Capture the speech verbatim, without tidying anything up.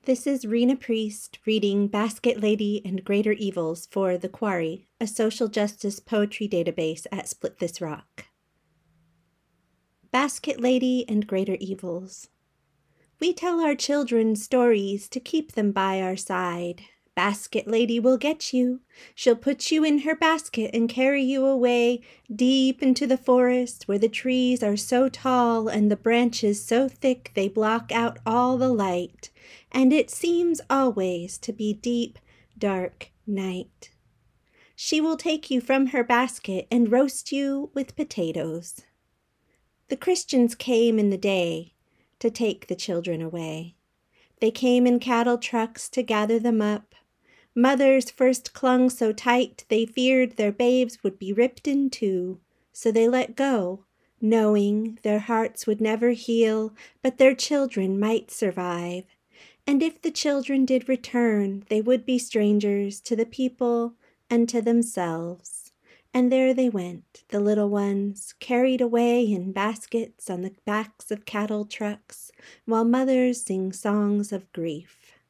This is Rena Priest reading Basket Lady and Greater Evils for The Quarry, a social justice poetry database at Split This Rock. Basket Lady and Greater Evils. We tell our children stories to keep them by our side. Basket Lady will get you. She'll put you in her basket and carry you away deep into the forest where the trees are so tall and the branches so thick they block out all the light. And it seems always to be deep, dark night. She will take you from her basket and roast you with potatoes. The Christians came in the day to take the children away. They came in cattle trucks to gather them up. Mothers first clung so tight they feared their babes would be ripped in two, so they let go, knowing their hearts would never heal, but their children might survive. And if the children did return, they would be strangers to the people and to themselves. And there they went, the little ones, carried away in baskets on the backs of cattle trucks, while mothers sing songs of grief.